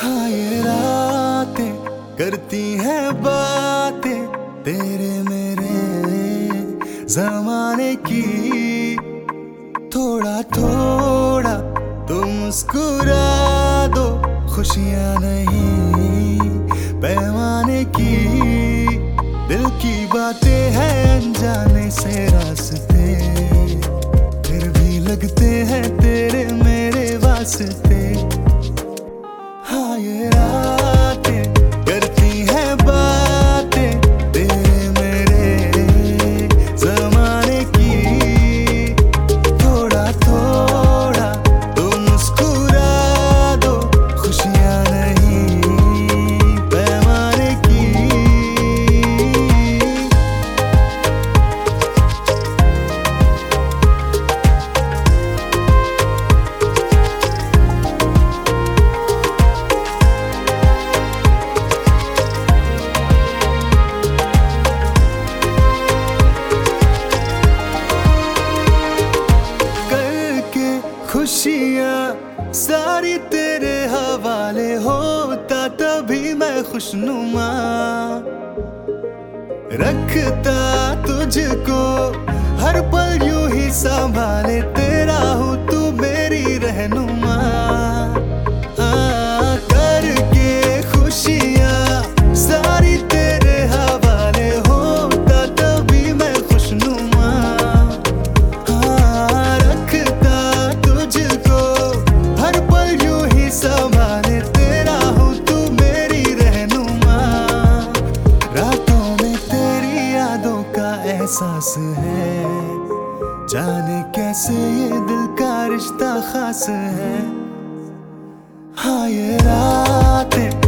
हाँ ये रातें करती हैं बातें तेरे मेरे जमाने की। थोड़ा थोड़ा तुम मुस्कुरा दो, खुशियाँ नहीं पैमाने की। दिल की बातें हैं अनजाने से रास्ते, फिर भी लगते हैं तेरे मेरे वास्ते। हाँ ये रातें करती हैं बातें तेरे मेरे जमाने की। थोड़ा थोड़ा तुम मुस्कुरा दो, खुशियाँ नहीं पैमाने की। खुशियाँ सारी तेरे हवाले होता तभी मैं खुशनुमा। रखता तुझको हर पल यूं ही संभाले, तेरा हूँ तू मेरी रहनुमा। करके खुशियाँ सारी तेरे हवाले होता तभी मैं खुशनुमा। संभाले तेरा हूँ तू मेरी रहनुमा। रातों में तेरी यादों का एहसास है, जाने कैसे ये दिल का रिश्ता खास है। हाँ ये रातें